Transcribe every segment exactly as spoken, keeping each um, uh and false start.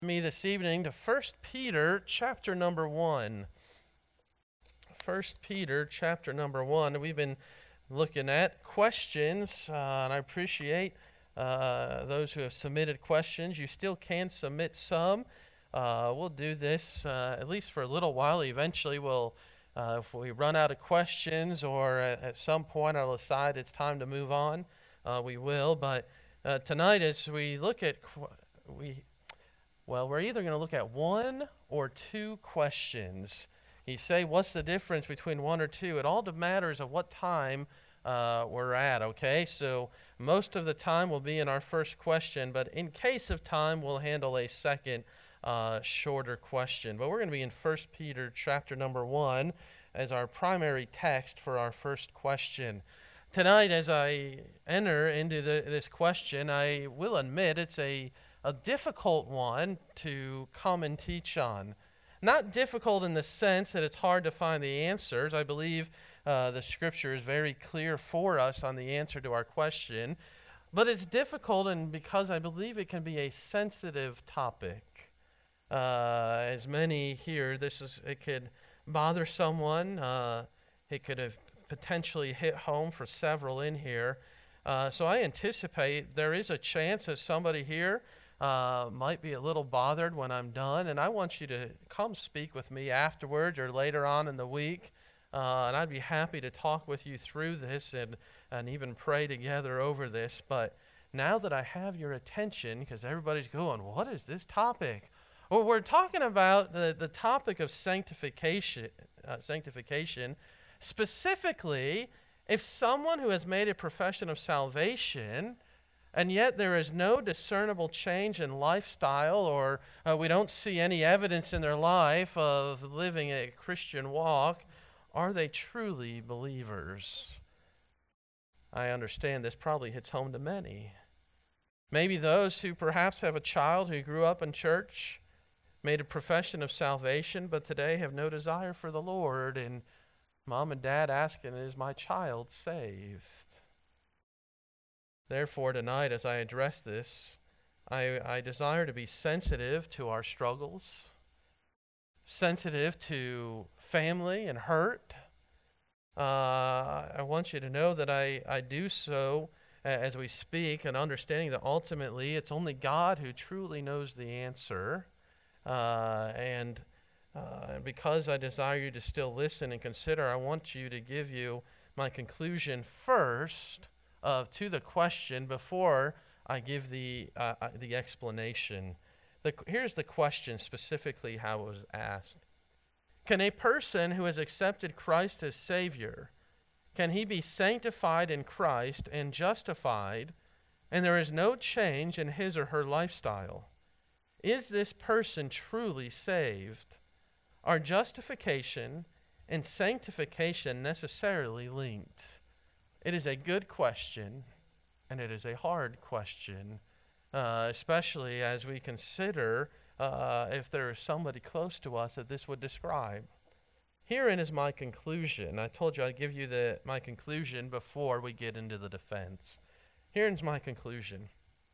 Me this evening to First Peter chapter number one. First Peter chapter number one. We've been looking at questions, uh, and I appreciate uh, those who have submitted questions. You still can submit some. Uh, we'll do this uh, at least for a little while. Eventually, we'll, uh, if we run out of questions, or at, at some point I'll decide it's time to move on, uh, we will. But uh, tonight, as we look at qu- we. Well, we're either going to look at one or two questions. You say, what's the difference between one or two? It all matters of what time uh, we're at, okay? So most of the time will be in our first question, but in case of time, we'll handle a second uh, shorter question. But we're going to be in First Peter chapter number one as our primary text for our first question. Tonight, as I enter into the, this question, I will admit it's a A difficult one to come and teach on. Not difficult in the sense that it's hard to find the answers. I believe uh, the scripture is very clear for us on the answer to our question. But it's difficult and because I believe it can be a sensitive topic. Uh, as many here, this is it could bother someone. Uh, it could have potentially hit home for several in here. Uh, so I anticipate there is a chance that somebody here Uh, might be a little bothered when I'm done, and I want you to come speak with me afterwards or later on in the week, uh, and I'd be happy to talk with you through this and, and even pray together over this. But now that I have your attention, because everybody's going, what is this topic? Well, we're talking about the, the topic of sanctification, uh, sanctification. Specifically, if someone who has made a profession of salvation and yet there is no discernible change in lifestyle, or uh, we don't see any evidence in their life of living a Christian walk, are they truly believers? I understand this probably hits home to many. Maybe those who perhaps have a child who grew up in church, made a profession of salvation, but today have no desire for the Lord, and mom and dad asking, is my child saved? Therefore, tonight, as I address this, I, I desire to be sensitive to our struggles, sensitive to family and hurt. Uh, I want you to know that I, I do so as we speak, and understanding that ultimately it's only God who truly knows the answer. Uh, and uh, because I desire you to still listen and consider, I want you to give you my conclusion first Of to the question before I give the uh, uh, the explanation. The, here's the question specifically how it was asked. Can a person who has accepted Christ as Savior, can he be sanctified in Christ and justified, and there is no change in his or her lifestyle? Is this person truly saved? Are justification and sanctification necessarily linked? It is a good question, and it is a hard question, uh, especially as we consider uh, if there is somebody close to us that this would describe. Herein is my conclusion. I told you I'd give you the my conclusion before we get into the defense. Herein is my conclusion.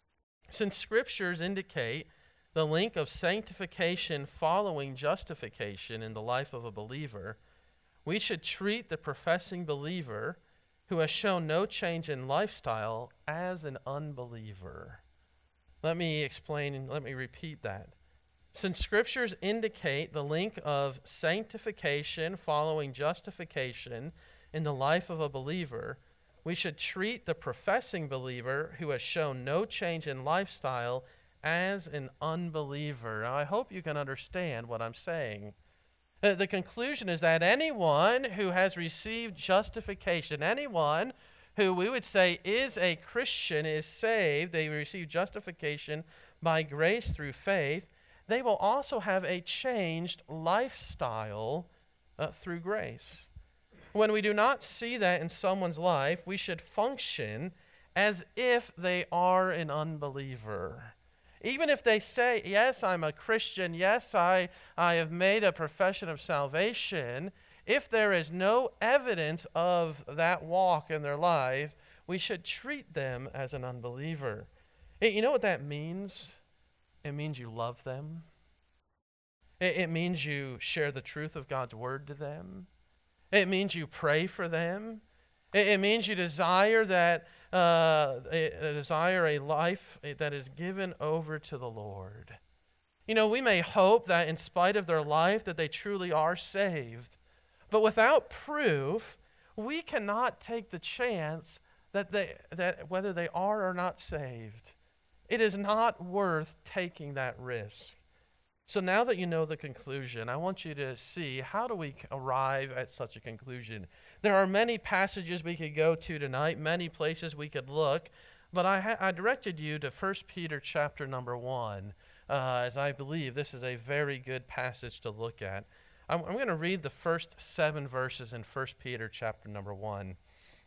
Since scriptures indicate the link of sanctification following justification in the life of a believer, we should treat the professing believer who has shown no change in lifestyle as an unbeliever. Let me explain and let me repeat that. Since scriptures indicate the link of sanctification following justification in the life of a believer, we should treat the professing believer who has shown no change in lifestyle as an unbeliever. Now, I hope you can understand what I'm saying. Uh, the conclusion is that anyone who has received justification, anyone who we would say is a Christian, is saved, they receive justification by grace through faith, they will also have a changed lifestyle uh, through grace. When we do not see that in someone's life, we should function as if they are an unbeliever. Even if they say, yes, I'm a Christian, yes, I, I have made a profession of salvation, if there is no evidence of that walk in their life, we should treat them as an unbeliever. You know what that means? It means you love them. It, it means you share the truth of God's word to them. It means you pray for them. It, it means you desire that uh, a, a desire a life that is given over to the Lord. You know, we may hope that in spite of their life that they truly are saved, but without proof, we cannot take the chance that they that whether they are or not saved. It is not worth taking that risk. So now that you know the conclusion, I want you to see, how do we arrive at such a conclusion? There are many passages we could go to tonight, many places we could look, but I, ha- I directed you to First Peter chapter number one, uh, as I believe this is a very good passage to look at. I'm, I'm going to read the first seven verses in First Peter chapter number one.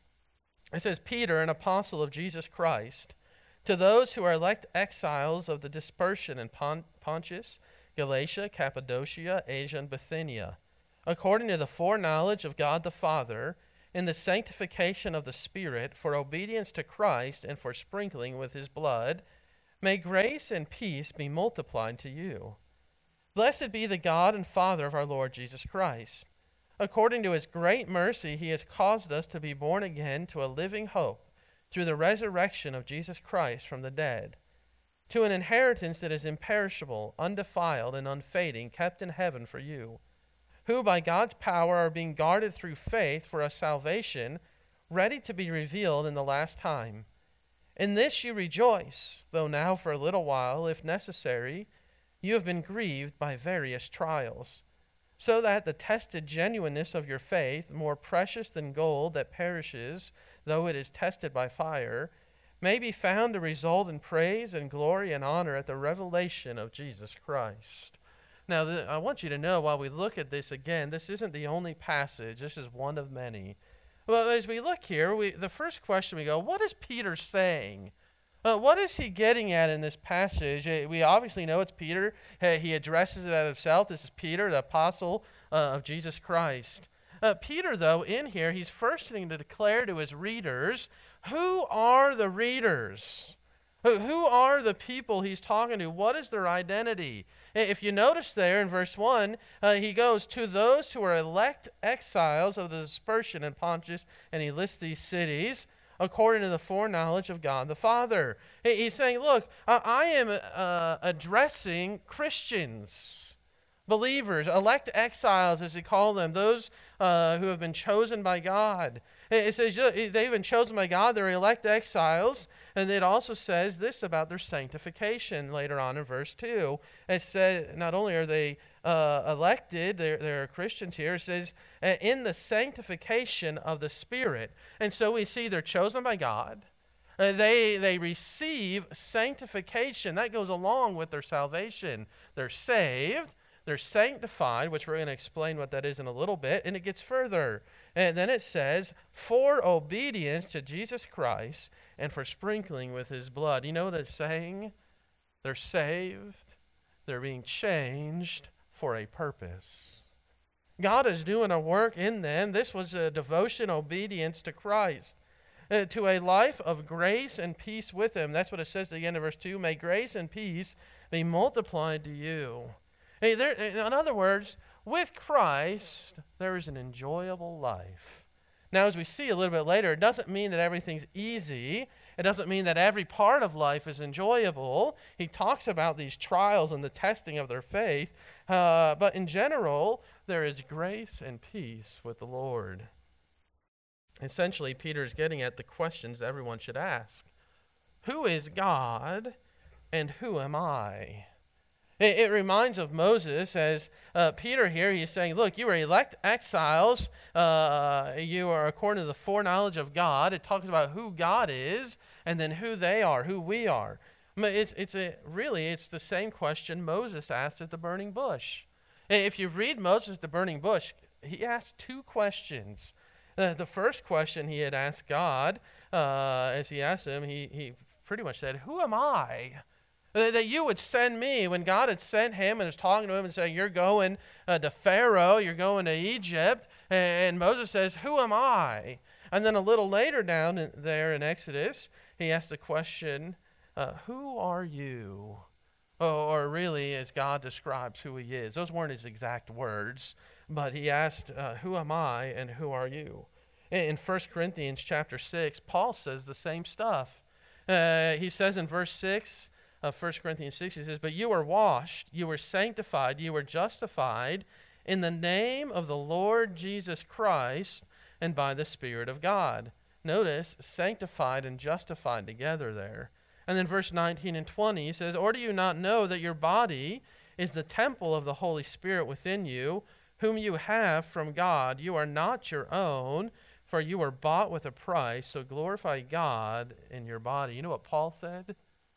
It says, Peter, an apostle of Jesus Christ, to those who are elect exiles of the dispersion in Pont- Pontus, Galatia, Cappadocia, Asia, and Bithynia, according to the foreknowledge of God the Father, in the sanctification of the Spirit, for obedience to Christ and for sprinkling with his blood, may grace and peace be multiplied to you. Blessed be the God and Father of our Lord Jesus Christ. According to his great mercy, he has caused us to be born again to a living hope through the resurrection of Jesus Christ from the dead, to an inheritance that is imperishable, undefiled, and unfading, kept in heaven for you, who by God's power are being guarded through faith for a salvation ready to be revealed in the last time. In this you rejoice, though now for a little while, if necessary, you have been grieved by various trials, so that the tested genuineness of your faith, more precious than gold that perishes, though it is tested by fire, may be found to result in praise and glory and honor at the revelation of Jesus Christ. Now, th- I want you to know, while we look at this again, this isn't the only passage. This is one of many. Well, as we look here, we, the first question we go, what is Peter saying? Uh, what is he getting at in this passage? Uh, we obviously know it's Peter. Uh, he addresses it at himself. This is Peter, the apostle uh, of Jesus Christ. Uh, Peter, though, in here, he's first going to declare to his readers, who are the readers? Who, who are the people he's talking to? What is their identity? If you notice there in verse one, uh, he goes, to those who are elect exiles of the dispersion in Pontus, and he lists these cities, according to the foreknowledge of God the Father. He's saying, look, I am uh, addressing Christians, believers, elect exiles, as he called them, those uh, who have been chosen by God. It says they've been chosen by God, they're elect exiles, and it also says this about their sanctification later on in verse two. It says not only are they uh, elected, they're, they're Christians here, it says in the sanctification of the Spirit. And so we see they're chosen by God. Uh, they, they receive sanctification. That goes along with their salvation. They're saved. They're sanctified, which we're going to explain what that is in a little bit, and it gets further. And then it says, for obedience to Jesus Christ and for sprinkling with his blood. You know what it's saying? They're saved. They're being changed for a purpose. God is doing a work in them. This was a devotion, obedience to Christ, uh, to a life of grace and peace with him. That's what it says at the end of verse two. May grace and peace be multiplied to you. Hey, there, in other words, with Christ, there is an enjoyable life. Now, as we see a little bit later, it doesn't mean that everything's easy. It doesn't mean that every part of life is enjoyable. He talks about these trials and the testing of their faith. Uh, but in general, there is grace and peace with the Lord. Essentially, Peter is getting at the questions everyone should ask. Who is God, and who am I? It, it reminds of Moses, as uh, Peter here, he's saying, look, you are elect exiles. Uh, you are according to the foreknowledge of God. It talks about who God is, and then who they are, who we are. I mean, it's, it's a, really, it's the same question Moses asked at the burning bush. If you read Moses at the burning bush, he asked two questions. Uh, the first question he had asked God, uh, as he asked him, he, he pretty much said, who am I? That you would send me. When God had sent him and was talking to him and saying, you're going uh, to Pharaoh, you're going to Egypt. And Moses says, who am I? And then a little later down in, there in Exodus, he asked the question, uh, who are you? or, or really as God describes who he is. Those weren't his exact words, but he asked, uh, who am I and who are you? In First Corinthians chapter six, Paul says the same stuff. Uh, he says in verse six of First Corinthians six, he says, but you were washed, you were sanctified, you were justified in the name of the Lord Jesus Christ and by the Spirit of God. Notice, sanctified and justified together there. And then verse nineteen and twenty, he says, or do you not know that your body is the temple of the Holy Spirit within you, whom you have from God? You are not your own, for you were bought with a price, so glorify God in your body. You know what Paul said?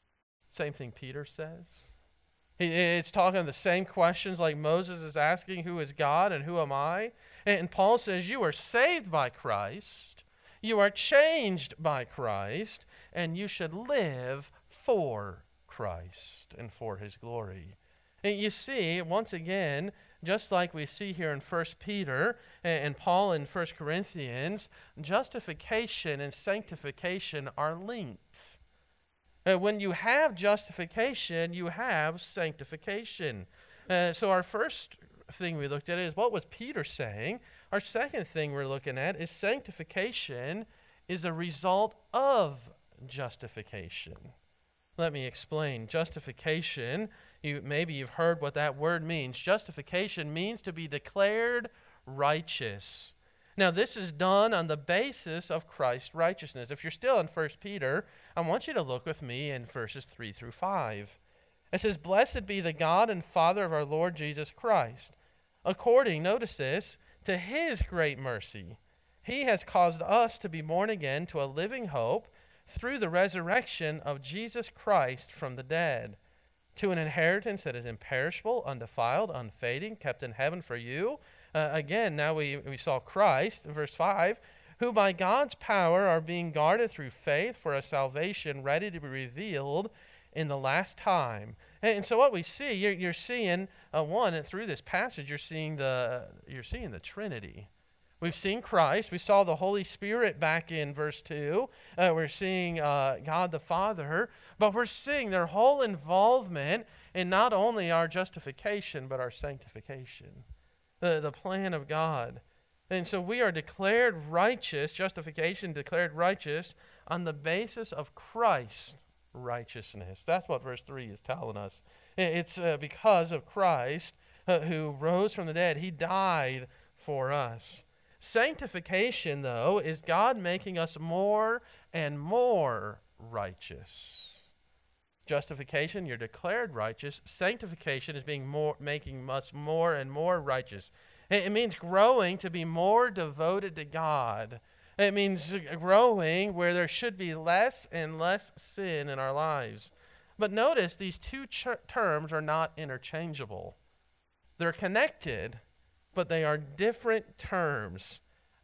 Same thing Peter says. He, it's talking the same questions like Moses is asking, who is God and who am I? And Paul says, you are saved by Christ, you are changed by Christ, and you should live for Christ and for his glory. And you see, once again, just like we see here in First Peter and Paul in First Corinthians, justification and sanctification are linked. Uh, when you have justification, you have sanctification. Uh, so our first thing we looked at is, what was Peter saying? Our second thing we're looking at is sanctification is a result of justification. Let me explain. Justification, you, maybe you've heard what that word means. Justification means to be declared righteous. Now, this is done on the basis of Christ's righteousness. If you're still in First Peter, I want you to look with me in verses three through five. It says, blessed be the God and Father of our Lord Jesus Christ. According, notice this, to his great mercy, he has caused us to be born again to a living hope through the resurrection of Jesus Christ from the dead, to an inheritance that is imperishable, undefiled, unfading, kept in heaven for you. Uh, again, now we, we saw Christ, in verse five, who by God's power are being guarded through faith for a salvation ready to be revealed in the last time. And, and so what we see, you're, you're seeing, uh, one, through this passage, you're seeing the you're seeing the Trinity. We've seen Christ. We saw the Holy Spirit back in verse two. Uh, we're seeing uh, God the Father. But we're seeing their whole involvement in not only our justification, but our sanctification. The, the plan of God. And so we are declared righteous, justification declared righteous, on the basis of Christ's righteousness. That's what verse three is telling us. It's uh, because of Christ uh, who rose from the dead. He died for us. Sanctification, though, is God making us more and more righteous. Justification, you're declared righteous. Sanctification is being more, making us more and more righteous. It means growing to be more devoted to God. It means growing where there should be less and less sin in our lives. But notice these two ch- terms are not interchangeable. They're connected, but they are different terms.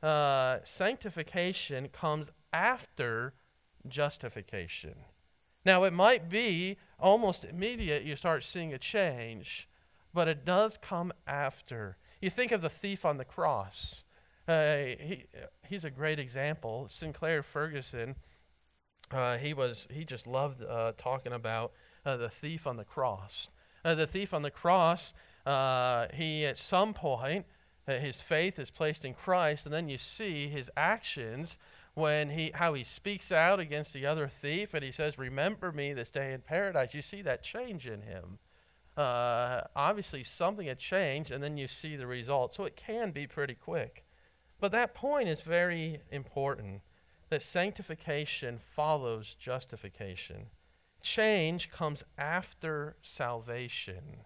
Uh, sanctification comes after justification. Now, it might be almost immediate you start seeing a change, but it does come after. You think of the thief on the cross. Uh, he he's a great example. Sinclair Ferguson, uh, he was he just loved uh, talking about uh, the thief on the cross. Uh, the thief on the cross, uh, he at some point, uh, his faith is placed in Christ, and then you see his actions when he how he speaks out against the other thief, and he says, "Remember me this day in paradise." You see that change in him. Uh, obviously, something had changed, and then you see the result. So it can be pretty quick. But that point is very important, that sanctification follows justification. Change comes after salvation.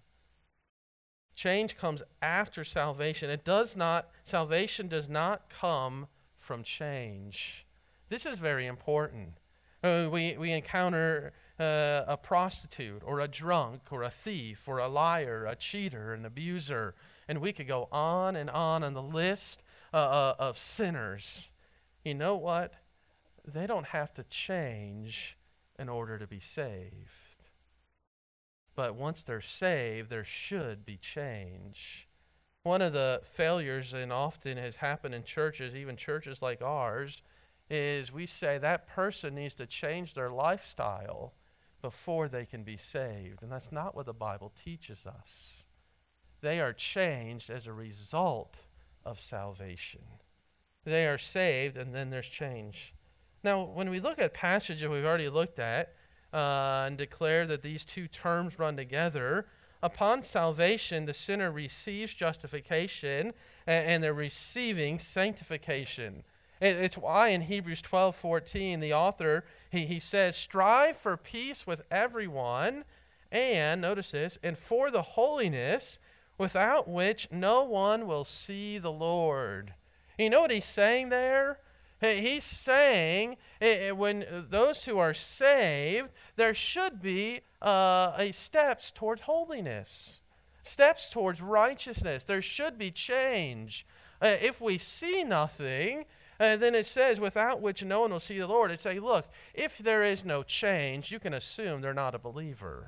Change comes after salvation. It does not, salvation does not come from change. This is very important. Uh, we, we encounter uh, a prostitute or a drunk or a thief or a liar, a cheater, an abuser, and we could go on and on on the list uh, uh, of sinners. You know what? They don't have to change in order to be saved. But once they're saved, there should be change. One of the failures, and often has happened in churches, even churches like ours, is we say that person needs to change their lifestyle before they can be saved. And that's not what the Bible teaches us. They are changed as a result of salvation. They are saved, and then there's change. Now, when we look at passages we've already looked at uh, and declare that these two terms run together, upon salvation, the sinner receives justification, and, and they're receiving sanctification. It, it's why in Hebrews twelve fourteen, the author, he, he says, strive for peace with everyone, and, notice this, and for the holiness without which no one will see the Lord. You know what he's saying there? He's saying when those who are saved, there should be uh, a steps towards holiness, steps towards righteousness. There should be change. Uh, if we see nothing, uh, then it says, without which no one will see the Lord. It say, look, if there is no change, you can assume they're not a believer.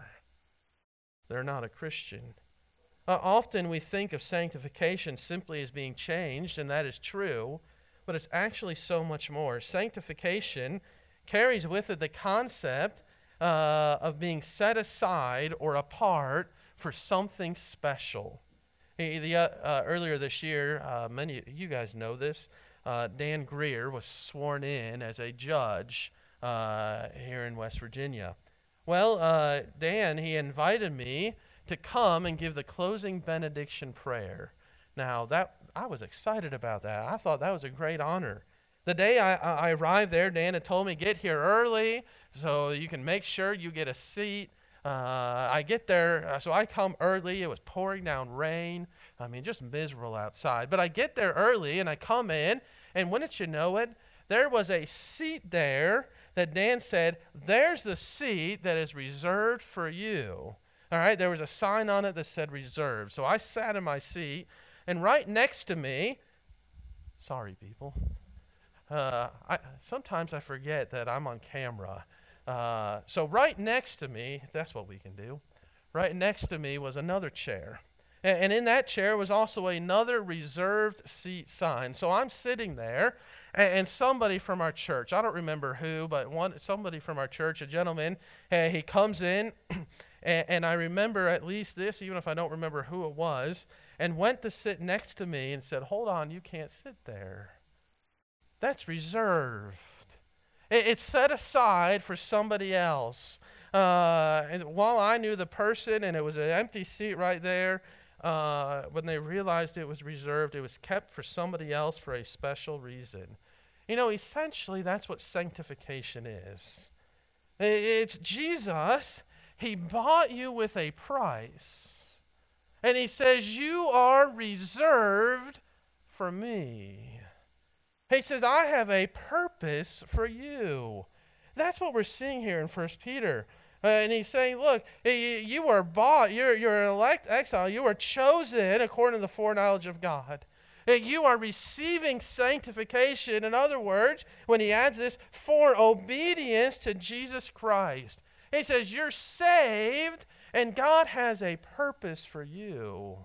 They're not a Christian. Uh, often we think of sanctification simply as being changed, and that is true. But it's actually so much more. Sanctification carries with it the concept uh, of being set aside or apart for something special. He, the, uh, uh, earlier this year, uh, many of you guys know this, uh, Dan Greer was sworn in as a judge uh, here in West Virginia. Well, uh, Dan, he invited me to come and give the closing benediction prayer. Now, that I was excited about that. I thought that was a great honor. The day I, I arrived there, Dan had told me, get here early so you can make sure you get a seat. Uh, I get there, uh, so I come early. It was pouring down rain. I mean, just miserable outside. But I get there early, and I come in, and wouldn't you know it, there was a seat there that Dan said, there's the seat that is reserved for you. All right, there was a sign on it that said reserved. So I sat in my seat. And right next to me, sorry people, uh, I, sometimes I forget that I'm on camera. Uh, so right next to me, that's what we can do, right next to me was another chair. And, and in that chair was also another reserved seat sign. So I'm sitting there, and, and somebody from our church, I don't remember who, but one somebody from our church, a gentleman, uh, he comes in, and, and I remember at least this, even if I don't remember who it was, and went to sit next to me and said, hold on, you can't sit there. That's reserved. It, it's set aside for somebody else. Uh, and while I knew the person and it was an empty seat right there, uh, when they realized it was reserved, it was kept for somebody else for a special reason. You know, essentially that's what sanctification is. It's Jesus. He bought you with a price. And he says, you are reserved for me. He says, I have a purpose for you. That's what we're seeing here in First Peter. Uh, and he's saying, look, you are bought, you're, you're an elect exile, you are chosen according to the foreknowledge of God. You are receiving sanctification. In other words, when he adds this, for obedience to Jesus Christ. He says, you're saved, and God has a purpose for you.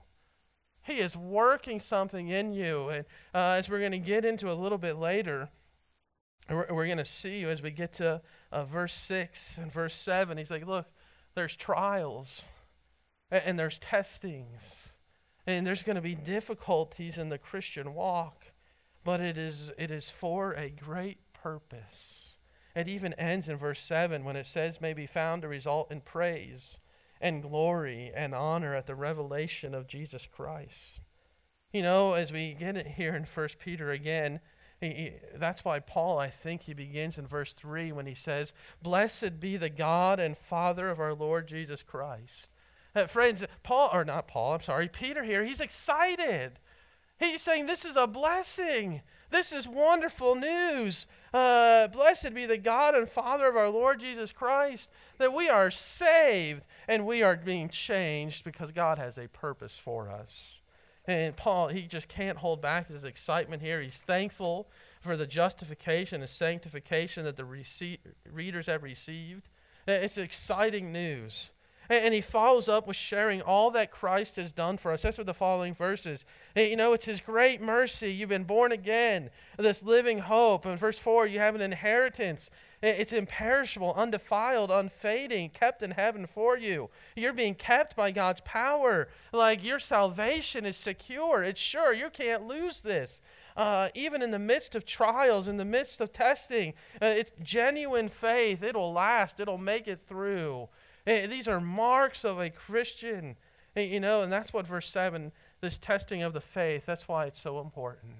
He is working something in you. And uh, as we're going to get into a little bit later, we're, we're going to see as we get to uh, verse six and verse seven, he's like, look, there's trials, and, and there's testings, and there's going to be difficulties in the Christian walk, but it is it is for a great purpose. It even ends in verse seven when it says, may be found to result in praise and glory and honor at the revelation of Jesus Christ. You know, as we get it here in First Peter again, he, he, that's why Paul, I think he begins in verse three when he says, blessed be the God and Father of our Lord Jesus Christ. Uh, friends, Paul, or not Paul, I'm sorry, Peter here, he's excited. He's saying this is a blessing. This is wonderful news. Uh, blessed be the God and Father of our Lord Jesus Christ, that we are saved and we are being changed because God has a purpose for us. And Paul, he just can't hold back his excitement here. He's thankful for the justification and sanctification that the rece- readers have received. It's exciting news. And, and he follows up with sharing all that Christ has done for us. That's what the following verses. And, you know, it's his great mercy. You've been born again, this living hope. In verse four, you have an inheritance. It's imperishable, undefiled, unfading, kept in heaven for you. You're being kept by God's power. Like your salvation is secure. It's sure. You can't lose this. Uh, even in the midst of trials, in the midst of testing, uh, it's genuine faith. It'll last. It'll make it through. Uh, these are marks of a Christian. Uh, you know, and that's what verse seven, this testing of the faith, that's why it's so important.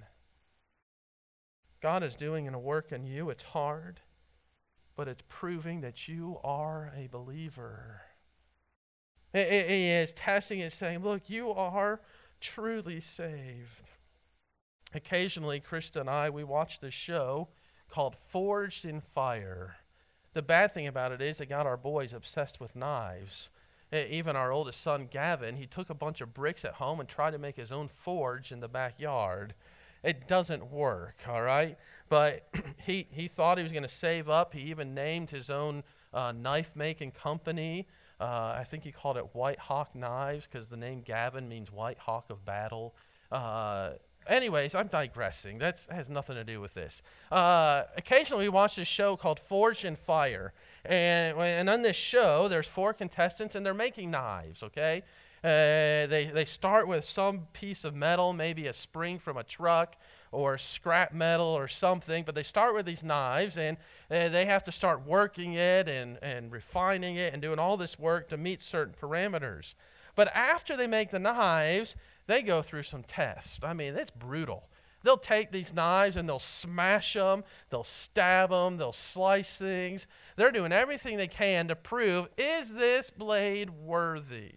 God is doing a work in you. It's hard, but it's proving that you are a believer. He is testing it, saying, look, you are truly saved. Occasionally, Krista and I, we watch this show called Forged in Fire. The bad thing about it is it got our boys obsessed with knives. Even our oldest son, Gavin, he took a bunch of bricks at home and tried to make his own forge in the backyard. It doesn't work, all right? But he, he thought he was going to save up. He even named his own uh, knife-making company. Uh, I think he called it White Hawk Knives because the name Gavin means White Hawk of Battle. Uh, anyways, I'm digressing. That's, that has nothing to do with this. Uh, occasionally we watch this show called Forged in Fire. And, and on this show, there's four contestants, and they're making knives, okay? Uh, they, they start with some piece of metal, maybe a spring from a truck or scrap metal or something, but they start with these knives, and uh, they have to start working it and, and refining it and doing all this work to meet certain parameters. But after they make the knives, they go through some tests. I mean, it's brutal. They'll take these knives and they'll smash them, they'll stab them, they'll slice things. They're doing everything they can to prove, is this blade worthy?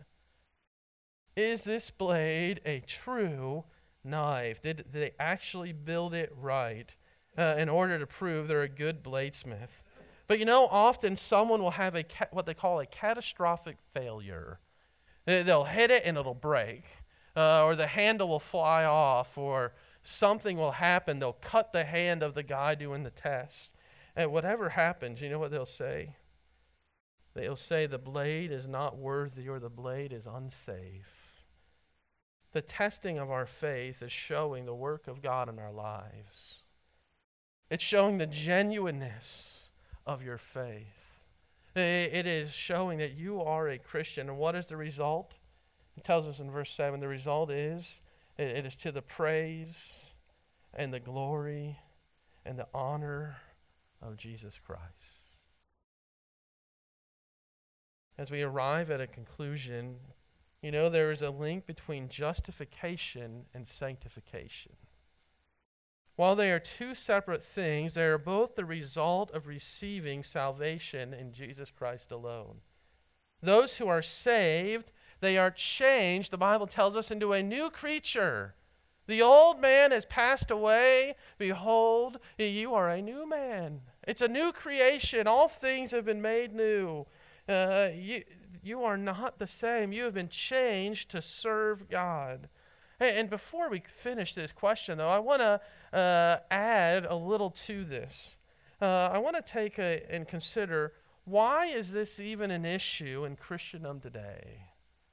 Is this blade a true knife? Did, did they actually build it right uh, in order to prove they're a good bladesmith? But you know, often someone will have a ca- what they call a catastrophic failure. They'll hit it and it'll break, uh, or the handle will fly off, or something will happen. They'll cut the hand of the guy doing the test. And whatever happens, you know what they'll say? They'll say the blade is not worthy or the blade is unsafe. The testing of our faith is showing the work of God in our lives. It's showing the genuineness of your faith. It is showing that you are a Christian. And what is the result? It tells us in verse seven, the result is, it is to the praise and the glory and the honor of Jesus Christ. As we arrive at a conclusion, you know, there is a link between justification and sanctification. While they are two separate things, they are both the result of receiving salvation in Jesus Christ alone. Those who are saved, they are changed, the Bible tells us, into a new creature. The old man has passed away. Behold, you are a new man. It's a new creation. All things have been made new. Uh, you, you are not the same. You have been changed to serve God. And, and before we finish this question, though, I want to uh, add a little to this. Uh, I want to take a, and consider, why is this even an issue in Christendom today?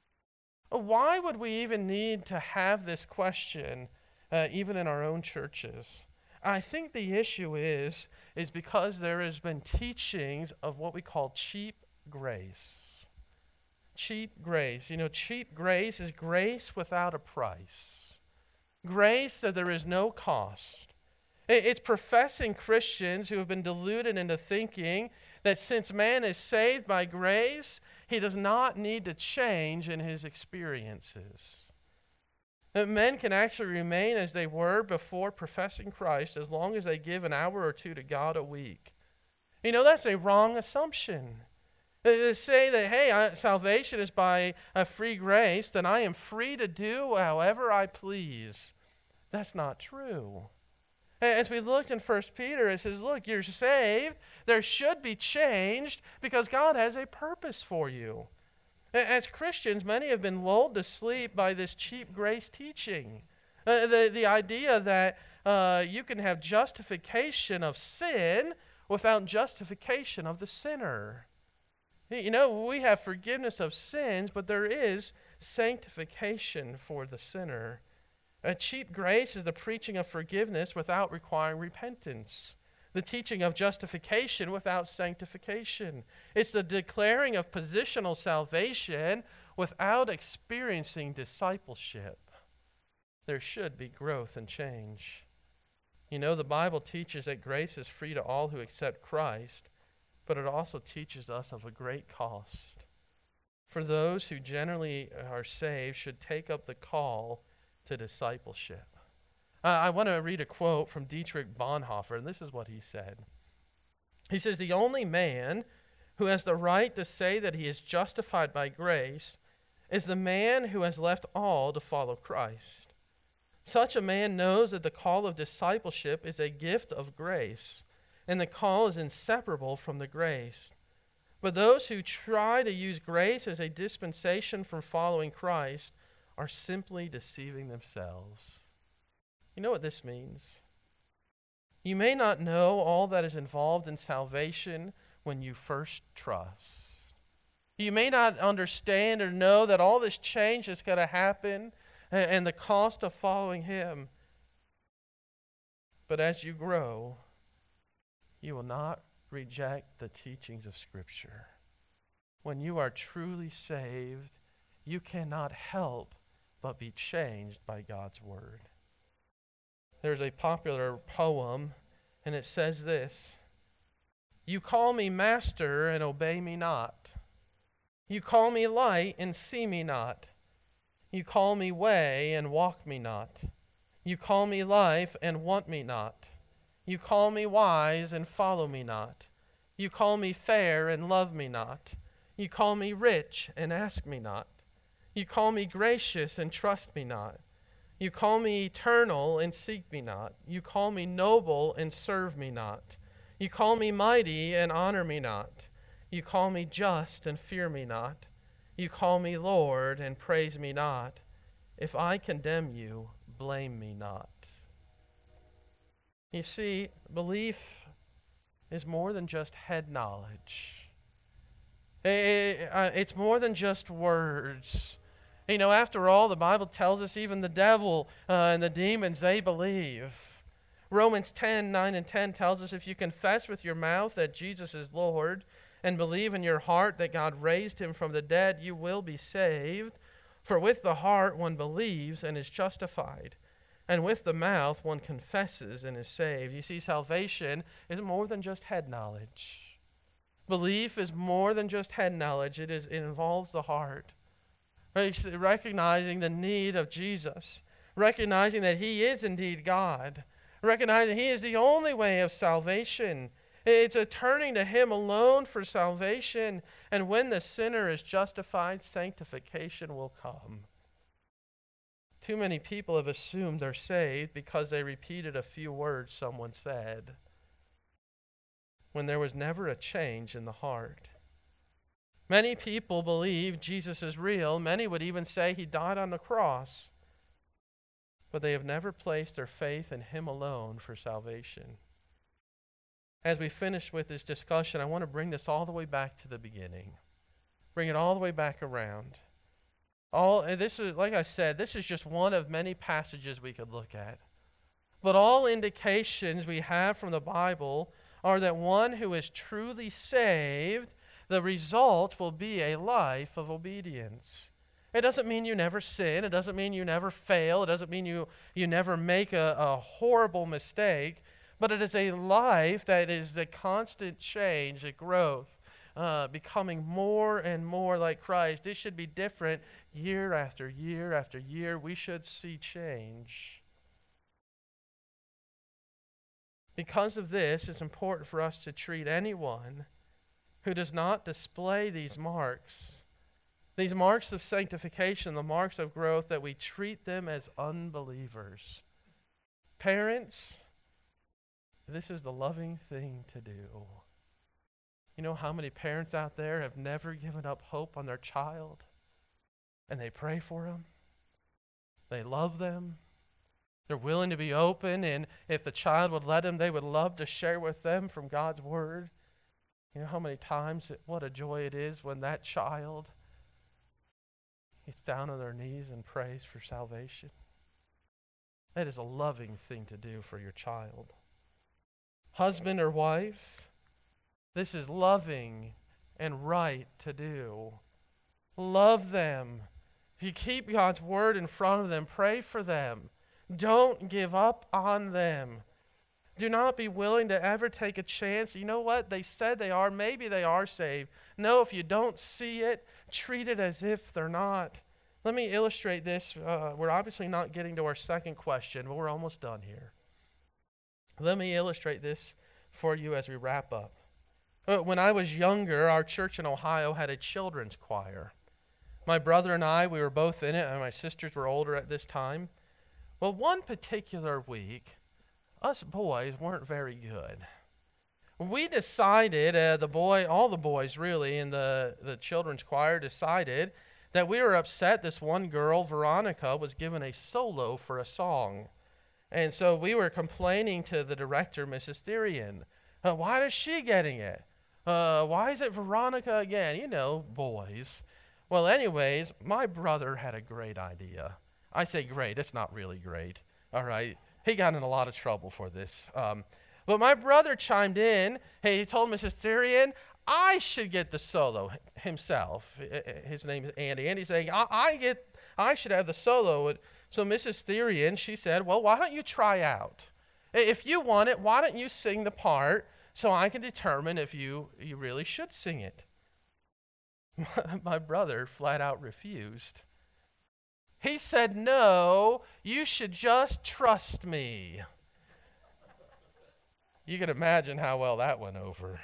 Why would we even need to have this question uh, even in our own churches? I think the issue is, is because there has been teachings of what we call cheap grace. Cheap grace. You know, cheap grace is grace without a price. Grace that there is no cost. It's professing Christians who have been deluded into thinking that since man is saved by grace, he does not need to change in his experiences. That men can actually remain as they were before professing Christ as long as they give an hour or two to God a week. You know, that's a wrong assumption. To say that, hey, I, salvation is by a free grace, then I am free to do however I please. That's not true. As we looked in First Peter, it says, look, you're saved. There should be changed because God has a purpose for you. As Christians, many have been lulled to sleep by this cheap grace teaching. Uh, the, the idea that uh, you can have justification of sin without justification of the sinner. You know, we have forgiveness of sins, but there is sanctification for the sinner. A cheap grace is the preaching of forgiveness without requiring repentance. The teaching of justification without sanctification. It's the declaring of positional salvation without experiencing discipleship. There should be growth and change. You know, the Bible teaches that grace is free to all who accept Christ, but it also teaches us of a great cost. For those who generally are saved should take up the call to discipleship. Uh, I want to read a quote from Dietrich Bonhoeffer, and this is what he said. He says, "The only man who has the right to say that he is justified by grace is the man who has left all to follow Christ. Such a man knows that the call of discipleship is a gift of grace, and the call is inseparable from the grace. But those who try to use grace as a dispensation from following Christ are simply deceiving themselves." You know what this means? You may not know all that is involved in salvation when you first trust. You may not understand or know that all this change is going to happen and, and the cost of following Him. But as you grow, you will not reject the teachings of Scripture. When you are truly saved, you cannot help but be changed by God's Word. There's a popular poem, and it says this: "You call me master and obey me not. You call me light and see me not. You call me way and walk me not. You call me life and want me not. You call me wise and follow me not. You call me fair and love me not. You call me rich and ask me not. You call me gracious and trust me not. You call me eternal and seek me not. You call me noble and serve me not. You call me mighty and honor me not. You call me just and fear me not. You call me Lord and praise me not. If I condemn you, blame me not." You see, belief is more than just head knowledge. It's more than just words. You know, after all, the Bible tells us even the devil uh, and the demons, they believe. Romans ten, nine and ten tells us if you confess with your mouth that Jesus is Lord and believe in your heart that God raised him from the dead, you will be saved. For with the heart one believes and is justified, and with the mouth one confesses and is saved. You see, salvation is more than just head knowledge. Belief is more than just head knowledge. It is. It involves the heart. Recognizing the need of Jesus, recognizing that He is indeed God, recognizing He is the only way of salvation. It's a turning to Him alone for salvation, and when the sinner is justified, sanctification will come. Too many people have assumed they're saved because they repeated a few words someone said, when there was never a change in the heart. Many people believe Jesus is real. Many would even say He died on the cross. But they have never placed their faith in Him alone for salvation. As we finish with this discussion, I want to bring this all the way back to the beginning. Bring it all the way back around. All this is, like I said, this is just one of many passages we could look at. But all indications we have from the Bible are that one who is truly saved, the result will be a life of obedience. It doesn't mean you never sin. It doesn't mean you never fail. It doesn't mean you, you never make a, a horrible mistake. But it is a life that is a constant change, a growth, uh, becoming more and more like Christ. This should be different year after year after year. We should see change. Because of this, it's important for us to treat anyone who does not display these marks, these marks of sanctification, the marks of growth, that we treat them as unbelievers. Parents, this is the loving thing to do. You know how many parents out there have never given up hope on their child? And they pray for them. They love them. They're willing to be open, and if the child would let them, they would love to share with them from God's Word. You know how many times, it, what a joy it is when that child gets down on their knees and prays for salvation. That is a loving thing to do for your child. Husband or wife, this is loving and right to do. Love them. If you keep God's word in front of them, pray for them. Don't give up on them. Do not be willing to ever take a chance. You know what? They said they are. Maybe they are saved. No, if you don't see it, treat it as if they're not. Let me illustrate this. Uh, we're obviously not getting to our second question, but we're almost done here. Let me illustrate this for you as we wrap up. When I was younger, our church in Ohio had a children's choir. My brother and I, we were both in it, and my sisters were older at this time. Well, one particular week, us boys weren't very good. We decided, uh, the boy, all the boys really in the, the children's choir decided that we were upset this one girl, Veronica, was given a solo for a song. And so we were complaining to the director, Missus Therian, uh, why is she getting it? Uh, why is it Veronica again? You know, boys. Well, anyways, my brother had a great idea. I say great, it's not really great, all right? He got in a lot of trouble for this. Um, but my brother chimed in. Hey, he told Missus Therian, I should get the solo himself. His name is Andy. Andy's saying, I, I get, I should have the solo. So Missus Therian, she said, well, why don't you try out? If you want it, why don't you sing the part so I can determine if you, you really should sing it? My brother flat out refused. He said, no, you should just trust me. You can imagine how well that went over.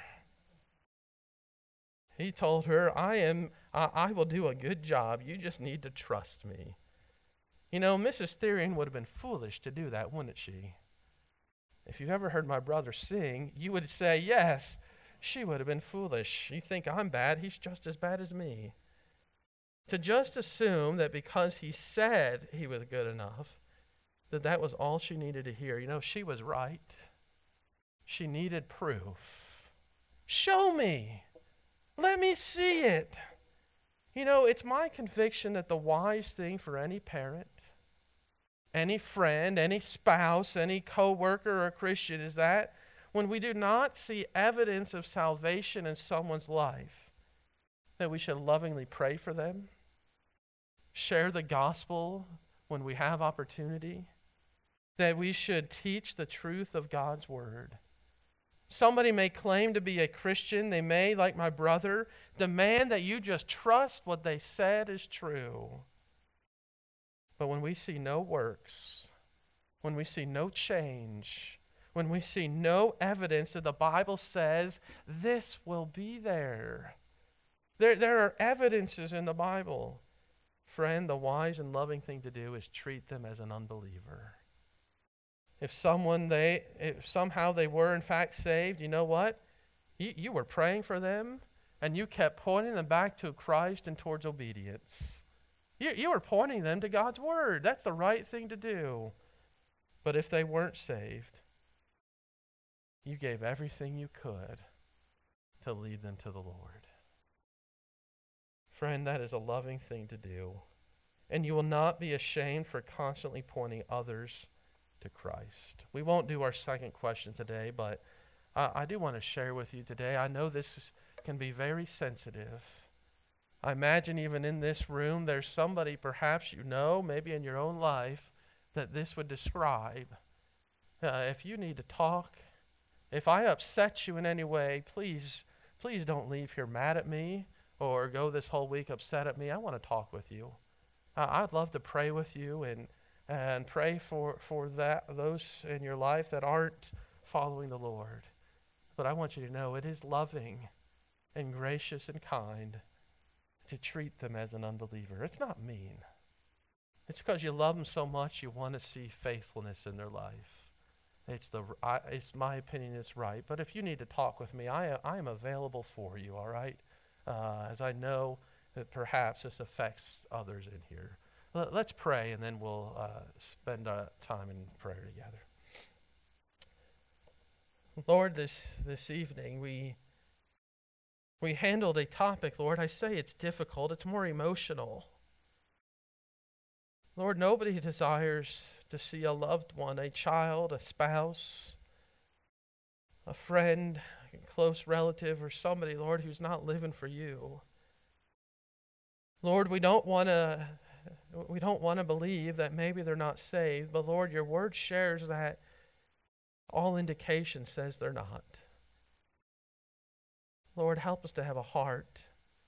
He told her, I am, I, I will do a good job. You just need to trust me. You know, Missus Therian would have been foolish to do that, wouldn't she? If you've ever heard my brother sing, you would say, yes, she would have been foolish. You think I'm bad, he's just as bad as me. To just assume that because he said he was good enough, that that was all she needed to hear. You know, she was right. She needed proof. Show me. Let me see it. You know, it's my conviction that the wise thing for any parent, any friend, any spouse, any coworker or Christian is that when we do not see evidence of salvation in someone's life, that we should lovingly pray for them, share the gospel when we have opportunity, that we should teach the truth of God's word. Somebody may claim to be a Christian. They may, like my brother, demand that you just trust what they said is true. But when we see no works, when we see no change, when we see no evidence that the Bible says this will be there, there, there are evidences in the Bible. Friend, the wise and loving thing to do is treat them as an unbeliever. If someone they, if somehow they were in fact saved, you know what? You, you were praying for them, and you kept pointing them back to Christ and towards obedience. You, you were pointing them to God's word. That's the right thing to do. But if they weren't saved, you gave everything you could to lead them to the Lord. Friend, that is a loving thing to do. And you will not be ashamed for constantly pointing others to Christ. We won't do our second question today, but I, I do want to share with you today. I know this is, can be very sensitive. I imagine even in this room, there's somebody perhaps you know, maybe in your own life, that this would describe. Uh, if you need to talk, if I upset you in any way, please, please don't leave here mad at me or go this whole week upset at me. I want to talk with you. Uh, I'd love to pray with you and and pray for, for that those in your life that aren't following the Lord. But I want you to know it is loving and gracious and kind to treat them as an unbeliever. It's not mean. It's because you love them so much you want to see faithfulness in their life. It's the I, it's my opinion it's right. But if you need to talk with me, I, I am available for you, all right? Uh, as I know that perhaps this affects others in here. Let's pray, and then we'll uh, spend uh, time in prayer together. Lord, this, this evening we We handled a topic, Lord, I say it's difficult, it's more emotional. Lord, nobody desires to see a loved one, a child, a spouse, a friend, a close relative, or somebody, Lord, who's not living for you. Lord, we don't want to we don't want to believe that maybe they're not saved, but Lord, your word shares that all indication says they're not. Lord, help us to have a heart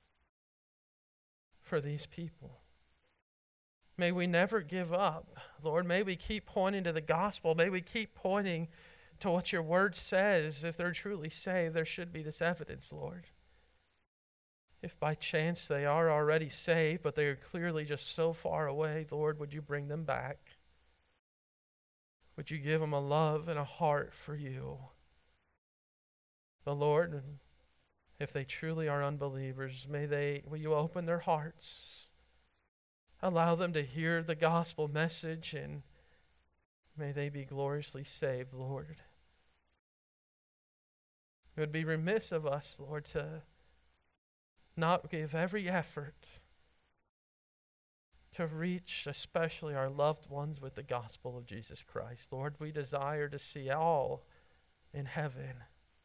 for these people. May we never give up. Lord, may we keep pointing to the gospel. May we keep pointing to what your word says. If they're truly saved, there should be this evidence, Lord. If by chance they are already saved, but they are clearly just so far away, Lord, would you bring them back? Would you give them a love and a heart for you? But Lord, if they truly are unbelievers, may they, will you open their hearts? Allow them to hear the gospel message, and may they be gloriously saved, Lord. It would be remiss of us, Lord, to not give every effort to reach especially our loved ones with the gospel of Jesus Christ. Lord, we desire to see all in heaven.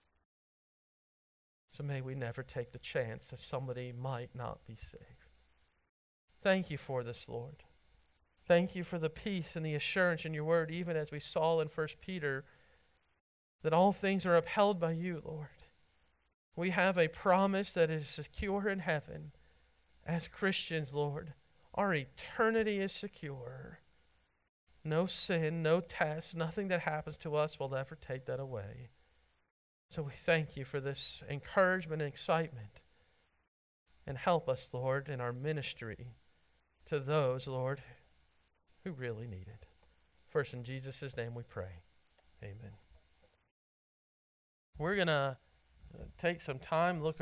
So may we never take the chance that somebody might not be saved. Thank you for this, Lord. Thank you for the peace and the assurance in your word, even as we saw in First Peter, that all things are upheld by you, Lord. We have a promise that is secure in heaven. As Christians, Lord, our eternity is secure. No sin, no test, nothing that happens to us will ever take that away. So we thank you for this encouragement and excitement. And help us, Lord, in our ministry to those, Lord, who really need it. First, in Jesus' name we pray. Amen. We're going to take some time, look